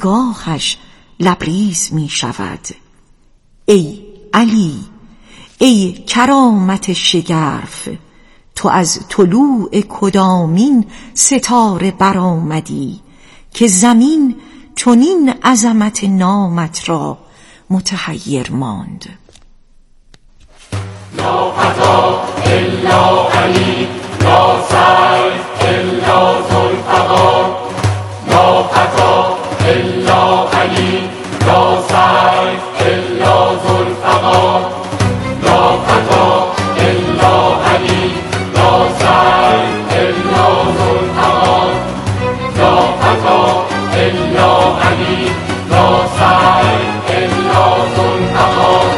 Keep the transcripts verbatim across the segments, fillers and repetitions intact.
نگاهش لبریز می شود. ای علی، ای کرامت شگرف، تو از طلوع کدامین ستاره برآمدی که زمین چنین عظمت نامت را متحیر ماند. لا فتا الا علی، لا سیف الا ذوالفقار، لا فتا الا علی، لا سیف الا ذوالفقار، لا فتا الا علی، لا سیف الا ذوالفقار، لا فتا الا علی، لا سیف الا ذوالفقار.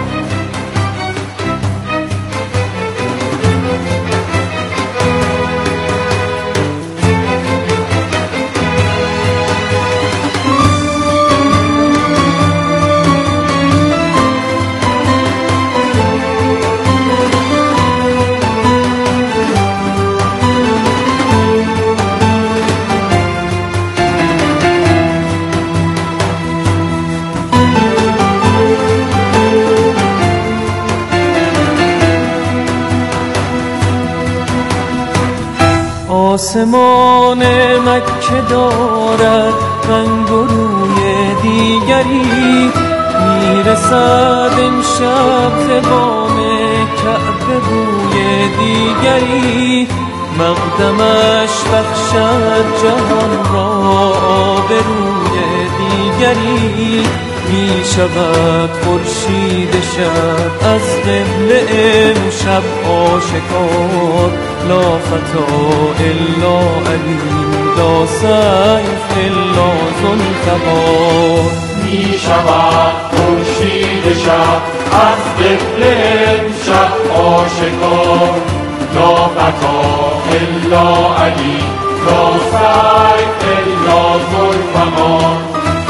آسمان مکه دارد رنگ و روی دیگری، میرسد امشب ز بام کعبه بوی دیگری، مقدمش بخشد جهان را آبروی دیگری، می شود خورشید شب از قبله امشب آشکار، لا فتا الا علی، لا سیف الا ذوالفقار. می شود خورشید شب از قبله امشب آشکار، لا فتا الا علی، لا سیف الا ذوالفقار.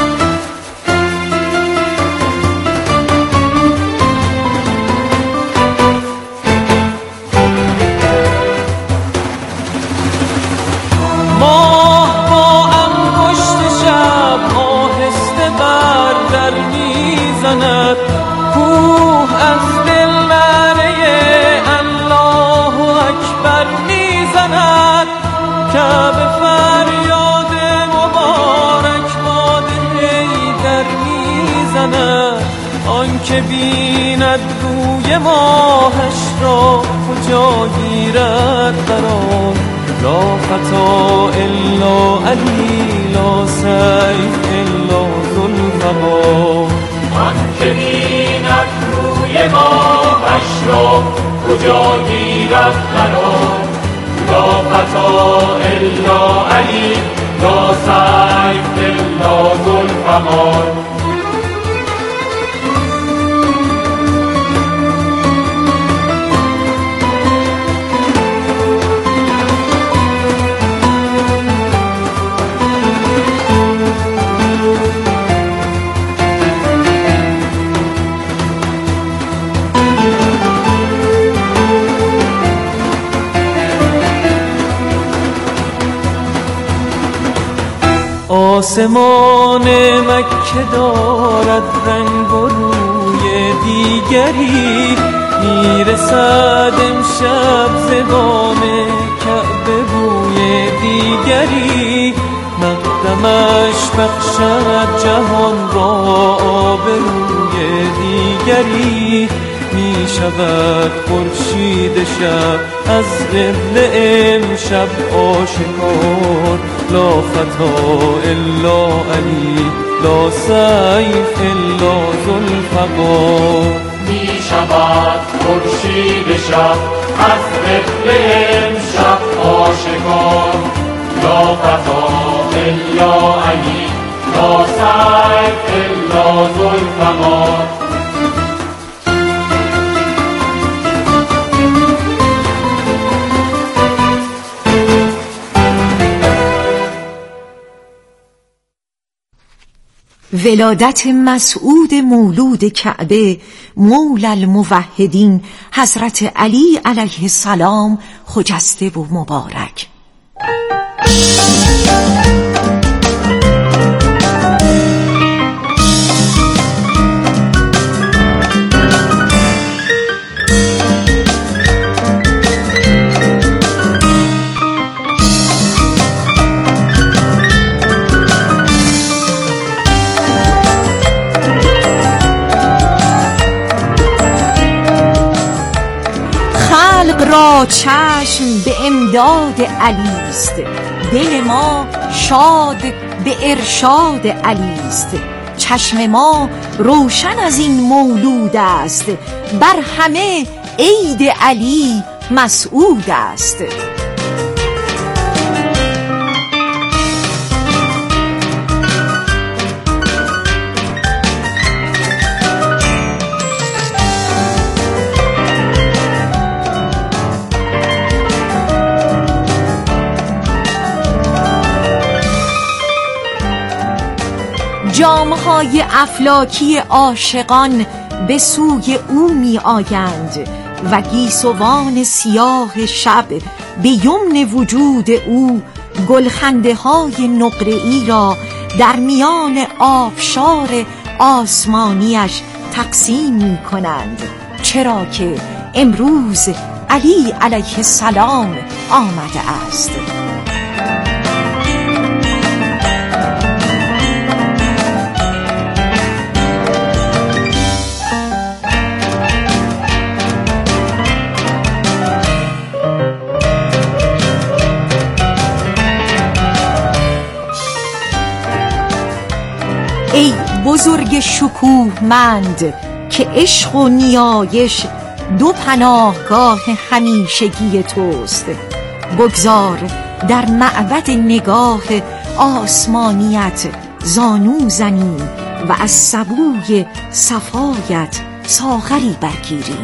کوه از دل نعره الله اکبر میزند، کعبه فریاد مبارک باد حیدر میزند، آن که بیند روی ماهش را کجا گیرد قرار، لا فتا الا علی، لا سیف الا ذوالفقار. آن که بیند روی ماهش را کجا گیرد قرار، لا فتا الا علی، لا سیف الا ذوالفقار. آسمان مکه دارد رنگ و روی دیگری، میرسد امشب ز بام کعبه بوی دیگری، مقدمش بخشد جهان را آبروی دیگری، می شود خورشید شب از قبله امشب آشکار، لا فتا الا علی، لا سیف الا ذوالفقار. می شود خورشید شب از قبله امشب آشکار، لا فتا الا علی، لا سیف الا ذوالفقار. ولادت مسعود مولود کعبه مولا الموحدین حضرت علی علیه السلام خجسته و مبارک. چشم به امداد علی است، دل ما شاد به ارشاد علی است. چشم ما روشن از این مولود است، بر همه عید علی مسعود است. جامهای افلاکی عاشقان به سوی او می آیند و گیسوان سیاه شب به یمن وجود او گلخنده های نقره‌ای را در میان آبشار آسمانیش تقسیم می کنند، چرا که امروز علی علیه السلام آمده است. ای بزرگ شکوهمند که عشق و نیایش دو پناهگاه همیشگی توست، بگذار در معبد نگاه آسمانیت زانو زنیم و از سبوی صفایت ساغری برگیریم.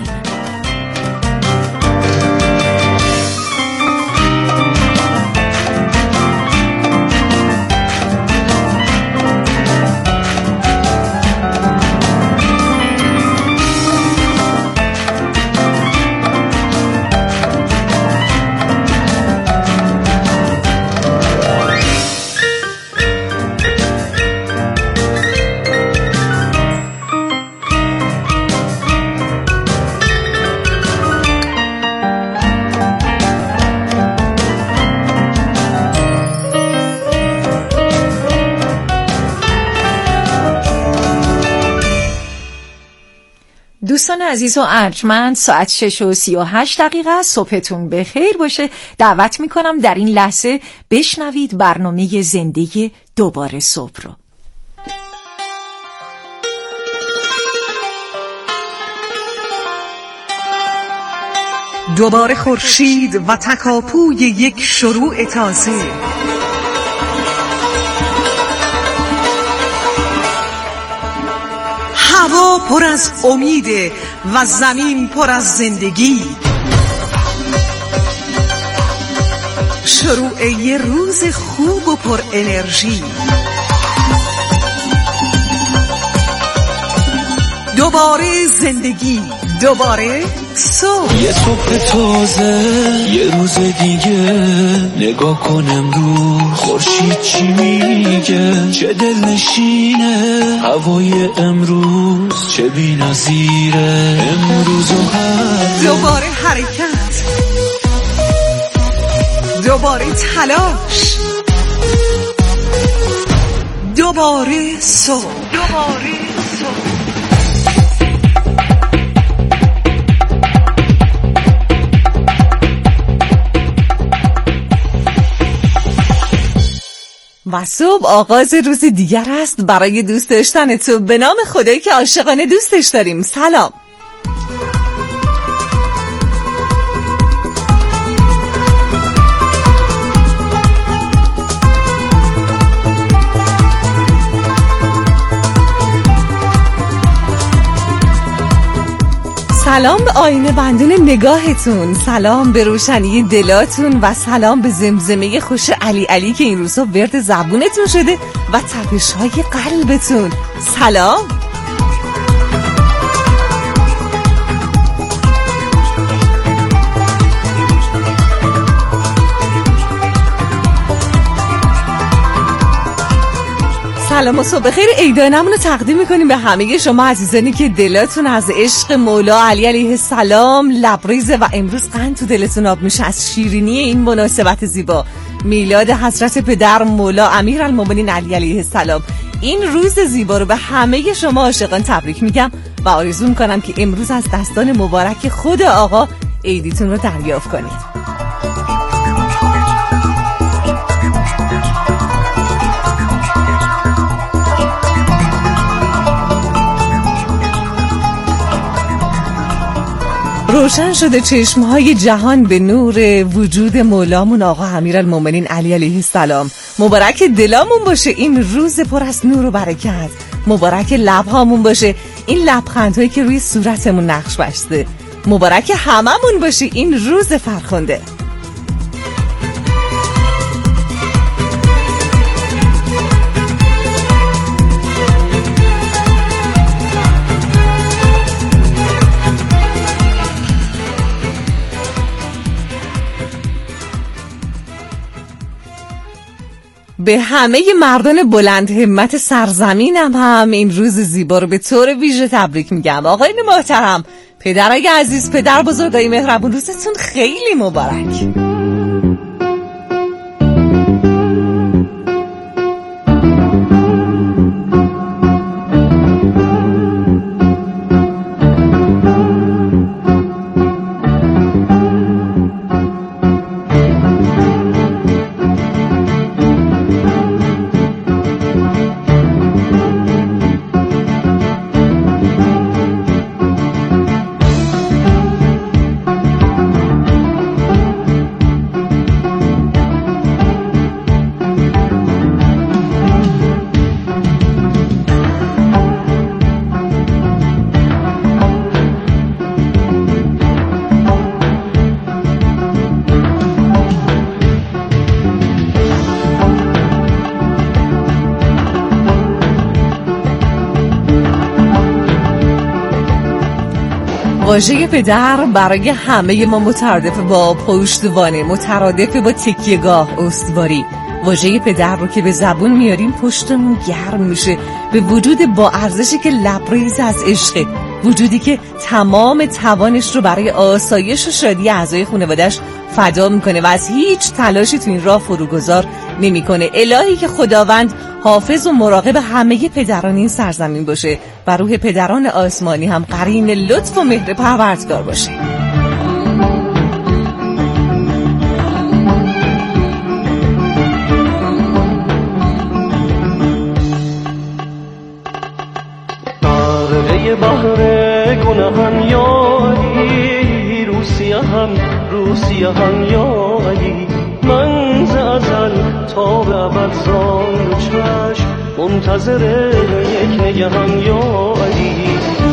دوستان عزیز و ارجمند، ساعت شش و سی و هشت دقیقه است. صبحتون بخیر باشه. دعوت میکنم در این لحظه بشنوید برنامه زنده دوباره صبح رو. دوباره خورشید و تکاپوی یک شروع تازه، هوا پر از امیده و زمین پر از زندگی. شروع یه روز خوب و پر انرژی. دوباره زندگی، دوباره صبح. یه صبح تازه، یه روز دیگه. نگاه کن امروز خورشید چی میگه، چه دلنشینه هوای امروز، چه بی‌نظیره امروز و هر. دوباره حرکت، دوباره تلاش، دوباره صبح، دوباره صبح. و صبح آغاز روز دیگر است برای دوست داشتن تو. به نام خدایی که عاشقانه دوستش داریم. سلام. سلام به آینه بندون نگاهتون، سلام به روشنی دلاتون و سلام به زمزمه خوش علی علی که این روزها ورد زبونتون شده و تپش‌های قلبتون. سلام. سلام و صبح خیر عیدانمون رو تقدیم میکنیم به همه شما عزیزانی که دلاتون از عشق مولا علی علیه السلام لبریزه و امروز قند تو دلتون آب میشه از شیرینی این مناسبت زیبا، میلاد حضرت پدر مولا امیرالمومنین علی علیه السلام. این روز زیبا رو به همه شما عاشقان تبریک میگم و آرزو میکنم که امروز از دستان مبارک خود آقا عیدیتون رو دریافت کنید. روشن شده چشمهای جهان به نور وجود مولامون آقا امیرالمومنین علی علیه السلام. مبارک دلامون باشه این روز پر از نور و برکت. مبارک لبهامون باشه این لبخندهایی که روی صورتمون نقش بسته. مبارک هممون باشه این روز فرخنده. به همه مردان بلند همت سرزمینم هم این روز زیبا رو به طور ویژه تبریک میگم. آقایان محترم، پدرای عزیز، پدر بزرگای مهربون، روزتون خیلی مبارک. واژه پدر برای همه ما مترادف با پشتوانه، مترادف با تکیه‌گاه، استواری. واژه پدر رو که به زبون میاریم پشتمون گرم میشه به وجود با ارزشی که لبریز از عشق، وجودی که تمام توانش رو برای آسایش و شادی اعضای خانواده‌اش فدا میکنه و از هیچ تلاشی تو این راه فروگذار نمیکنه. الهی که خداوند حافظ و مراقب همه پدران این سرزمین باشه و روح پدران آسمانی هم قرین لطف و مهر پروردگار باشه. غرقه بحر گناهان یا علی، روسیه هم روسیه هم یا علی، من ز ازل تا به ابد زان دو چشم منتظر یک نگهم یا علی.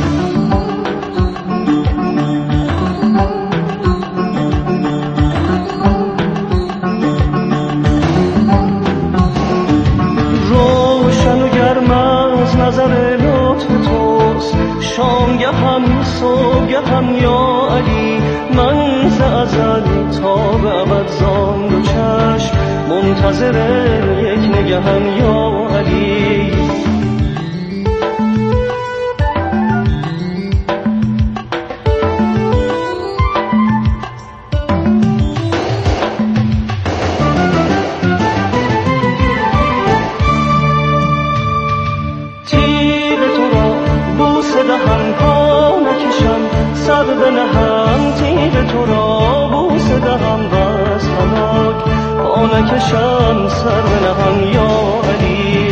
روشن و گرم از نظر لطف توست، شامگه هم صبحگه هم یا علی، من ز ازل تا به ابد زان دو چشم منتظر یک نگهم یا علی. تیغ تو را بوسه دهم پا نکشم، سر بنهم تیغ تو را بوسه دهم بس خنک پا نکشم، سر بنهم یا علی.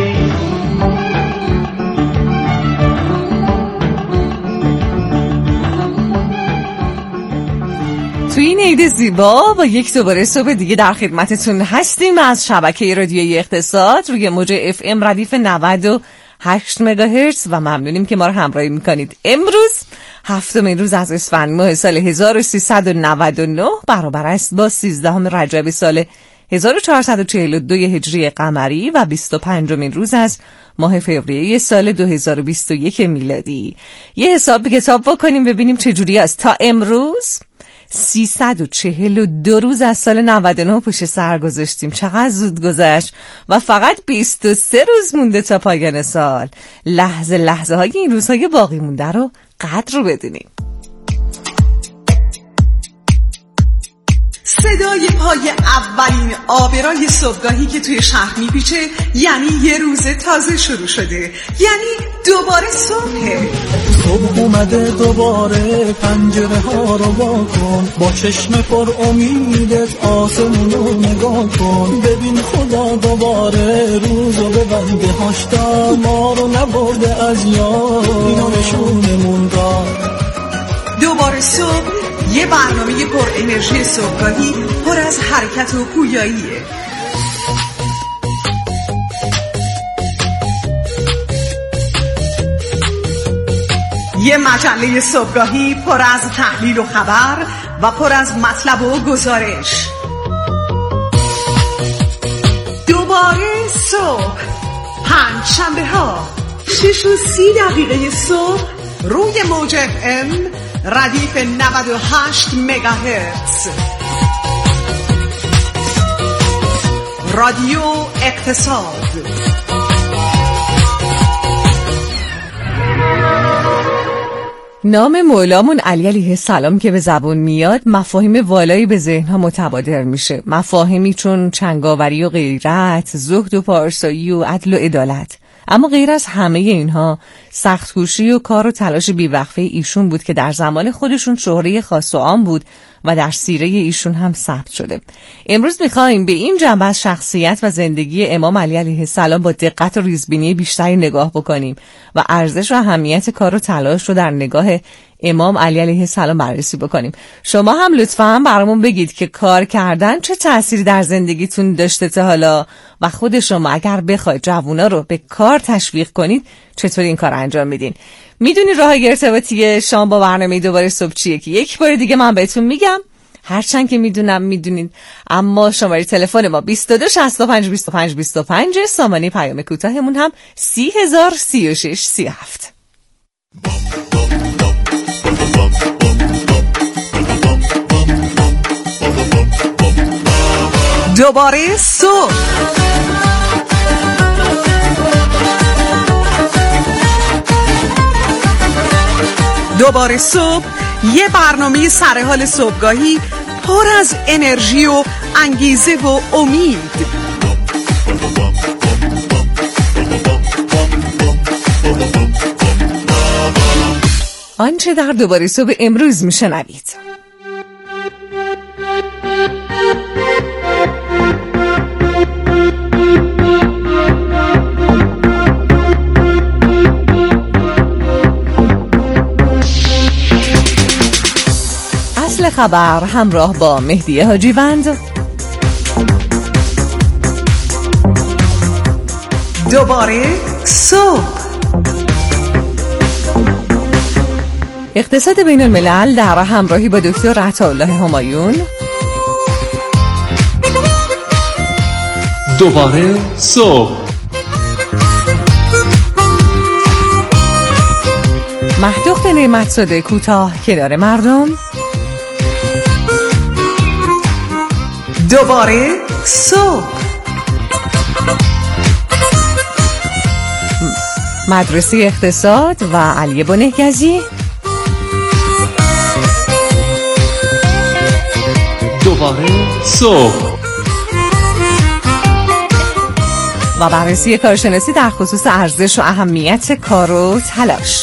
توی این عید زیبا با یک دوباره صبح دیگه در خدمتتون هستیم از شبکه رادیویی اقتصاد روی موج اف ام ردیف نود و هشت مگاهرتز و ممنونیم که ما رو همراهی میکنید. امروز هفتمین روز از اسفند ماه سال هزار و سیصد و نود و نه برابر است با سیزدهم رجب سال هزار و چهارصد و چهل و دو هجری قمری و بیست و پنجمین روز از ماه فوریه سال دو هزار و بیست و یک میلادی. یه حساب کتاب بکنیم ببینیم چجوری است. تا امروز سیصد و چهل و دو روز از سال نود و نه پشت سر گذاشتیم. چقدر زود گذشت و فقط بیست و سه روز مونده تا پایان سال. لحظه لحظه های این روزهای باقی مونده رو قدر رو بدونیم. صدای پای اولین آبرای صبحگاهی که توی شهر میپیچه یعنی یه روز تازه شروع شده، یعنی دوباره صبح صبح اومده دوباره، پنجره ها رو وا کن، با چشم پر امیدت آسمون رو نگاه کن، ببین خدا دوباره روزو ببنده هاشتا، ما رو نبرده از یاد اینو نشونمون داد. دوباره صبح یه برنامه پر انرژی صبحگاهی پر از حرکت و پویاییه. یه مجله صبحگاهی پر از تحلیل و خبر و پر از مطلب و گزارش. دوباره صبح، پنج شنبه ها شش و سی دقیقه صبح روی موج اف ام ردیف نود و هشت مگاهرتز. رادیو اقتصاد. نام مولامون علی علیه السلام که به زبون میاد، مفاهیم والایی به ذهنها متبادر میشه. مفاهیمی چون چنگاوری و غیرت، زهد و پارسایی و عدل و عدالت. اما غیر از همه اینها، سخت‌کوشی و کار و تلاش بی‌وقفه ایشون بود که در زمان خودشون شهره خاص و عام بود و در سیره ایشون هم ثبت شده. امروز می‌خوایم به این جنبه از شخصیت و زندگی امام علی علیه السلام با دقت و ریزبینی بیشتری نگاه بکنیم و ارزش و اهمیت کار و تلاش رو در نگاه امام علی علیه السلام بررسی بکنیم. شما هم لطفاً برامون بگید که کار کردن چه تأثیری در زندگیتون داشته تا حالا و خود شما اگر بخواید جوونا رو به کار تشویق کنید چطور این کار انجام میدین. میدونی راه ارتباطی شما با برنامه دوباره صبح چیه که یک بار دیگه من بهتون میگم، هرچند که میدونم میدونید، اما شماره تلفن ما بیست و دو شصت و پنج بیست و پنج بیست و پنج، سامانه پیام کوتاهمون هم سی هزار سی و شش سی و هفت. دوباره صبح. دوباره صبح یه برنامه سرحال صبحگاهی پر از انرژی و انگیزه و امید. آنچه در دوباره صبح امروز میشنوید. اصل خبر همراه با مهدی حاجیوند. دوباره صبح. اقتصاد بین الملل در همراهی با دکتر عطاالله همایون. دوباره صبح. مهدوخت نعمت‌زاده کوتاه کنار مردم. دوباره صبح. مدرسه اقتصاد و علی بنهگزی. دوباره صبح. و بررسی کارشناسی در خصوص ارزش و اهمیت کار و تلاش.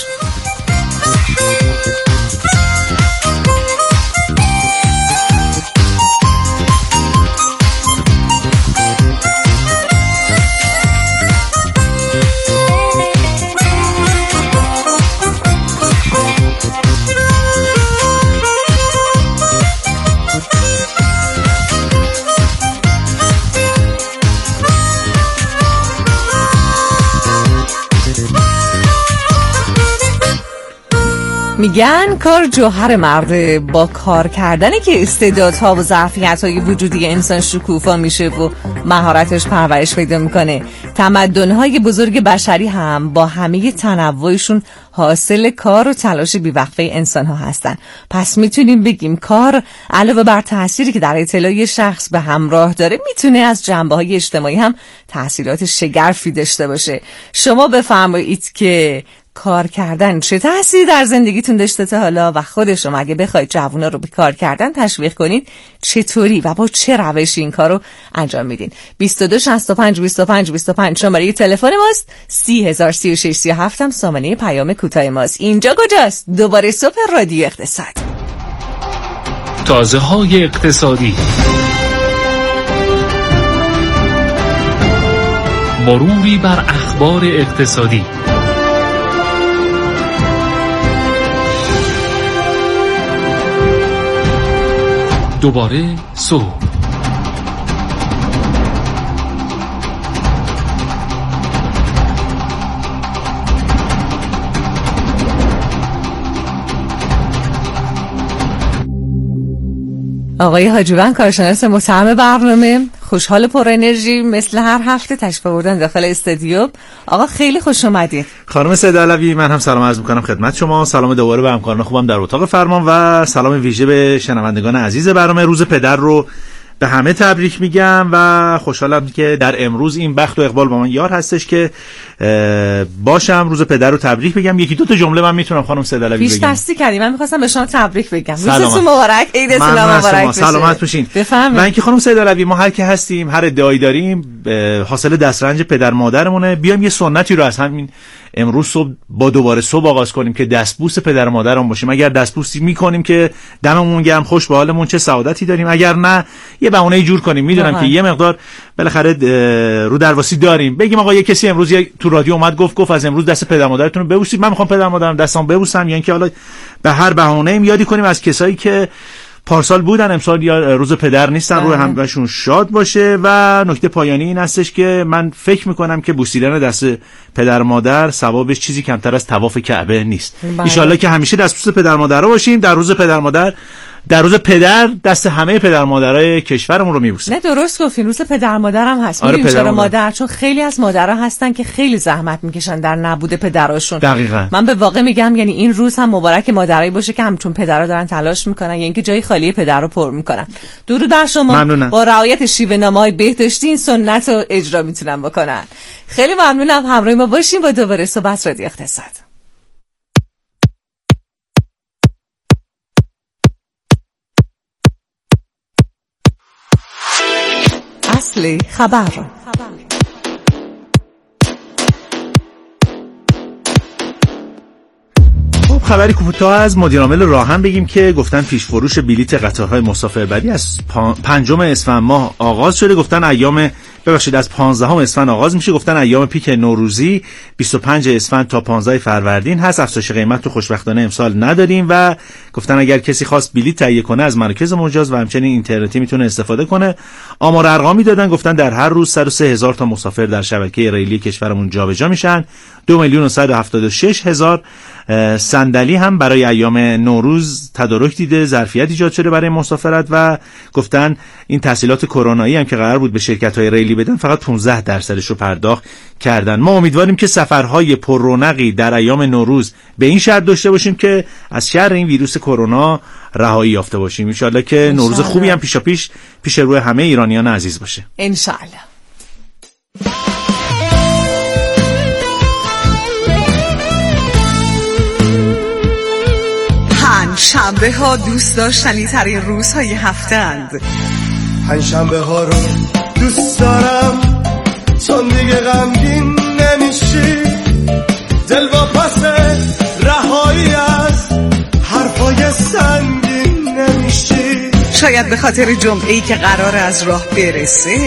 میگن کار جوهر مرده، با کار کردنه که استعدادها و ظرفیت‌های وجودی انسان شکوفا میشه و مهارتش پرورش پیدا میکنه. تمدن‌های بزرگ بشری هم با همه تنوعشون حاصل کار و تلاش بی‌وقفه انسان‌ها هستن. پس میتونیم بگیم کار علاوه بر تأثیری که در اطلاع شخص به همراه داره، میتونه از جنبه‌های اجتماعی هم تأثیرات شگرفی داشته باشه. شما بفرمایید که کار کردن چه تأثیری در زندگیتون داشته تا حالا و خود شما اگه بخواید جوونا رو به کار کردن تشویق کنید چطوری و با چه روشی این کارو انجام میدین؟ بیست و دو شصت و پنج بیست و پنج بیست و پنج شماره تلفن ماست. سی هزار سی و شش سی و هفت هم سامانه پیام کوتاه ماست. اینجا کجاست؟ دوباره صبح رادیو اقتصاد. تازه های اقتصادی، مروری بر اخبار اقتصادی، دوباره صبح. آقای حاجیوند کارشناس متهم برنامه، خوشحال و پر انرژی مثل هر هفته تشریف آوردن داخل استودیو. آقا خیلی خوش اومدید. خانم سید علوی، من هم سلام عرض می‌کنم خدمت شما. سلام دوباره به همکاران خوبم در اتاق فرمان و سلام ویژه به شنوندگان عزیز برنامه. روز پدر رو به همه تبریک میگم و خوشحالم که در امروز این بخت و اقبال با من یار هستش که باشم روز پدر رو تبریک بگم. یکی دو تا جمله من میتونم خانم سید علوی بگم. پیش دستی کردی، من می‌خواستم به شما تبریک بگم. روزتون مبارک، عیدتون مبارک بشه. سلامت باشین. و اینکه خانم سید علوی ما هر کی هستیم، هر ادعایی داریم، حاصل دسترنج پدر مادرمونه. بیایم یه سنتی رو از همین امروز صبح با دوباره صبح آغاز کنیم که دستبوس پدر مادرمون باشیم. اگر دستبوسی میکنیم که دممون گرم، خوش به حالمون، چه سعادتی داریم. اگر نه یه بهونه جور کنیم. میدونم که یه مقدار بالاخره رو درواسی داریم. بگیم آقا یه کسی امروز تو رادیو اومد گفت گفت از امروز دست پدر مادرتون رو ببوسید. من میخوام پدر مادرم دستام ببوسم، یا اینکه حالا به هر بهونه‌ای یادی کنیم از کسایی که پارسال بودن امسال یا روز پدر نیستن، روی همشون شاد باشه. و نکته پایانی این هستش که من فکر میکنم که بوسیدن دست پدر مادر ثوابش چیزی کمتر از طواف کعبه نیست. ان شاءالله که همیشه دستبوس پدر مادر رو باشیم. در روز پدر مادر، در روز پدر دست همه پدر مادرای کشورمون رو میبوسیم. نه درست گفتین، روز پدر مادرم هست. آره پدر مادر. مادر چون خیلی از مادرها هستن که خیلی زحمت میکشن در نبود پدراشون. دقیقاً. من به واقع میگم یعنی این روز هم مبارک مادرایی باشه که همچون پدرها دارن تلاش میکنن، یعنی که جای خالی پدر رو پر میکنن. درود بر شما. ممنونم. با رعایت شیوه نمای بهداشتی این سنت رو اجرا میتونن بکنن. خیلی ممنونم همراه ما باشین با دوباره صحبت رادیو اقتصاد. اصل خبر. خب خبری کوتاه از مدیر عامل راهن بگیم که گفتن پیش فروش بلیت قطارهای مسافربری از پنجم اسفند ماه آغاز شده. گفتن ایام ببخشید از پانزدهم اسفند آغاز میشه. گفتن ایام پیک نوروزی بیست و پنجم اسفند تا پانزدهم فروردین هست. افزایش قیمت رو خوشبختانه امسال نداریم و گفتن اگر کسی خواست بلیت تهیه کنه از مراکز مجاز و همچنین اینترنتی میتونه استفاده کنه. آمار ارقامی دادن، گفتن در هر روز صد و سه هزار تا مسافر در شبکه ریلی کشورمون جابجا میشن. دو میلیون و صد و هفتاد و شش هزار صندلی هم برای ایام نوروز تدارک دیده، ظرفیت ایجاد شده برای مسافرت و گفتن این تسهیلات کرونایی هم که قرار بود به شرکت‌های ریلی بدن فقط پانزده درصدش رو پرداخت کردن. ما امیدواریم که سفرهای پر رونقی در ایام نوروز به این شرط داشته باشیم که از شر این ویروس کرونا رهایی یافته باشیم. ان شاءالله که نوروز خوبی هم پیشا پیش پیش روی همه ایرانیان عزیز باشه. ان شاءالله. شنبه ها دوست داشتنی ترین روزهای هفته اند. پنجشنبه ها رو دوست دارم چون دیگه غمگین نمیشی، دل با پس رهایی از حرفای سنگین نمیشی. شاید به خاطر جمعه‌ای که قرار از راه برسه،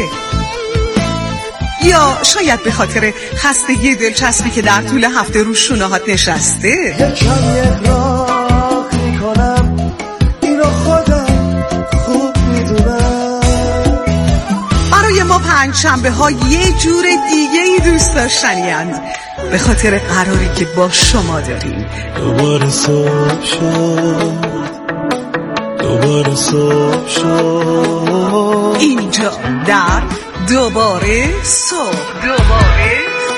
یا شاید به خاطر خستگی دلچسبی که در طول هفته رو شونه‌هات نشسته. یکم اقرار میکنم اینو خودم خوب میدونم. برای ما پنج شنبه ها یه جور دیگه ای دوست داشتنی اند، به خاطر قراری که با شما داریم. دوباره صبح شد، دوباره صبح شد، اینجا در دوباره صبح. دوباره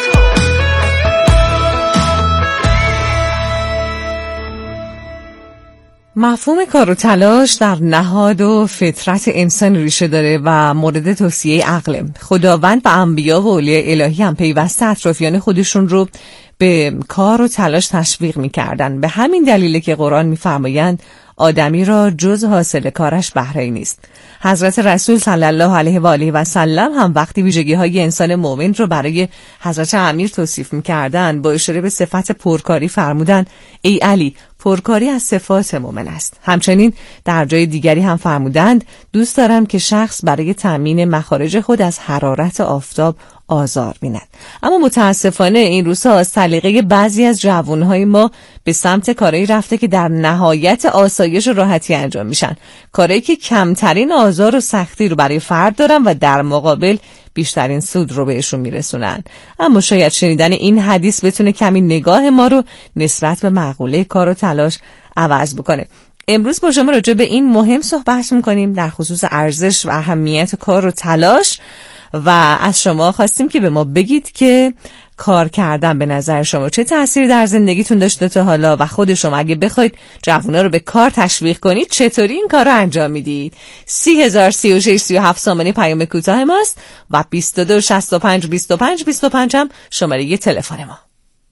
مفهوم کار و تلاش در نهاد و فطرت انسان ریشه داره و مورد توصیه عقله. خداوند و انبیا و اولیاء الهی هم پیوسته اطرافیان خودشون رو به کار و تلاش تشویق می‌کردند. به همین دلیله که قرآن می‌فرمایند آدمی را جز حاصل کارش بهره‌ای نیست. حضرت رسول صلی الله علیه و آله و سلم هم وقتی ویژگی‌های انسان مؤمن رو برای حضرت امیر توصیف می‌کردند با اشاره به صفت پرکاری فرمودند ای علی، پرکاری از صفات مؤمن است. همچنین در جای دیگری هم فرمودند دوست دارم که شخص برای تأمین مخارج خود از حرارت آفتاب آزار بیند. اما متاسفانه این روزها از سلیقه بعضی از جوانهای ما به سمت کارایی رفته که در نهایت آسایش و راحتی انجام میشن، کارایی که کمترین آزار و سختی رو برای فرد دارن و در مقابل بیشترین سود رو بهشون میرسونن. اما شاید شنیدن این حدیث بتونه کمی نگاه ما رو نسبت به مقوله کار و تلاش عوض بکنه. امروز با شما راجع به این مهم صحبت میکنیم در خصوص ارزش و اهمیت کار و تلاش و از شما خواستیم که به ما بگید که کار کردن به نظر شما چه تأثیری در زندگیتون داشته تا حالا و خود شما اگه بخواید جوونا رو به کار تشویق کنید چطوری این کار رو انجام میدید؟ سی هزار سی و شش سی و هفت سامانه پیام کوتاه ماست و بیست و دو شصت و پنج بیست و پنج بیست و پنج هم شماره یه تلفن ما.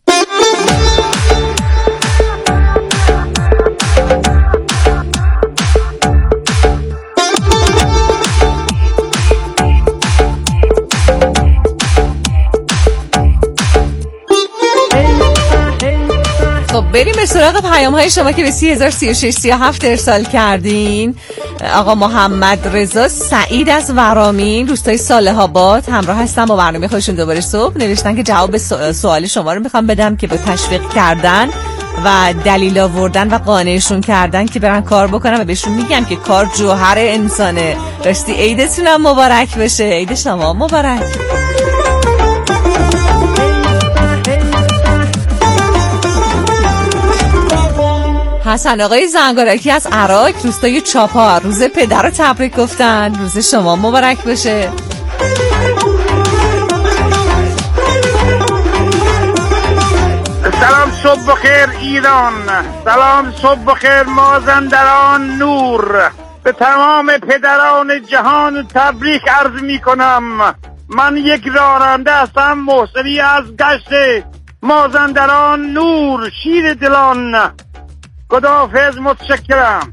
بریم به سراغ پیام های شما که به سی هزار سی و شش سی و هفت ارسال کردین. آقا محمد رضا سعید از ورامین روستای صالح آباد همراه هستم با برنامه خودشون دوباره صبح نوشتن که جواب سوال شما رو میخوام بدم که با تشویق کردن و دلیل آوردن و قانعشون کردن که برن کار بکنن و بهشون میگم که کار جوهر انسانه. راستی عیدتونم مبارک بشه. عید شما مبارک. حسن آقای زنگارکی از عراق روستای چاپار روز پدر رو تبریک گفتن. روز شما مبارک بشه. سلام صبح بخیر ایران، سلام صبح بخیر مازندران نور، به تمام پدران جهان تبریک عرض می کنم. من یک راننده هستم، محسنی از گشت مازندران نور، شیر دلان. خداحافظ، متشکرم.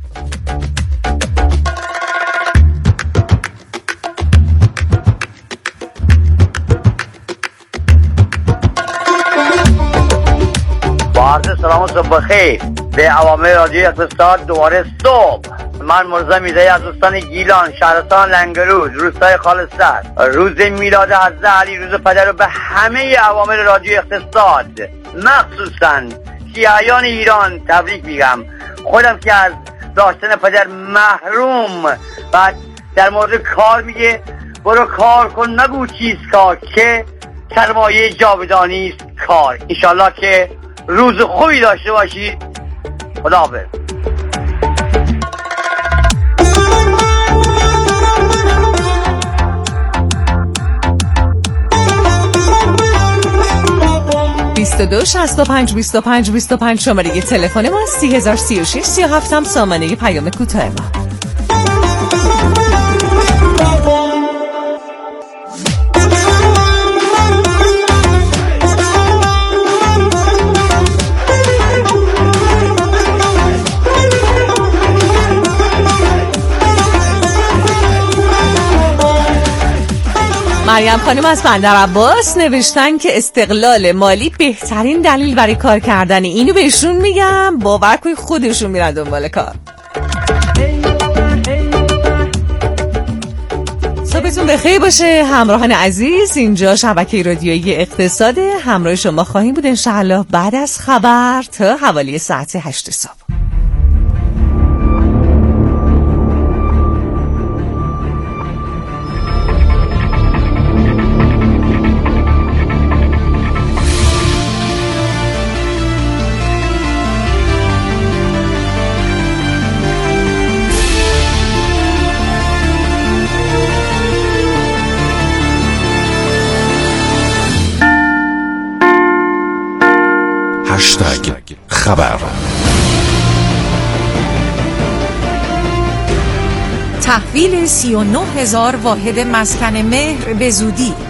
با عرض سلام و صبح بخیر به عوامل رادیوی اقتصاد دوباره صبح. من مرزا میرزایی از استان گیلان شهرستان لنگرود روستای خالص‌سر روز میلاد حضرت علی روز پدر رو به همه عوامل رادیوی اقتصاد مخصوصاً شیعیان ایران تبریک میگم. خودم که از داشتن پدر محروم و در مورد کار میگه برو کار کن نگو چیز کار که سرمایه جاودانی است کار. انشالله که روز خوبی داشته باشید. خداحافظ. بیست و دو شصت و پنج بیست و پنج بیست و پنج شماره یه تلفن ما. سی هزار سی و شش سی و هفت هم سامانه پیام کوتاه ما. مریم خانم از بندر عباس نوشتن که استقلال مالی بهترین دلیل برای کار کردن. اینو بهشون میگم باور کنید خودشون میرن دنبال کار. صبحتون بخیر باشه همراهان عزیز. اینجا شبکه رادیویی اقتصاد، همراه شما خواهیم بود انشاءالله بعد از خبر تا حوالی ساعت هشت صبح. هشتگ خبر. تحویل سی و نه هزار واحد مسکن مهر به زودی.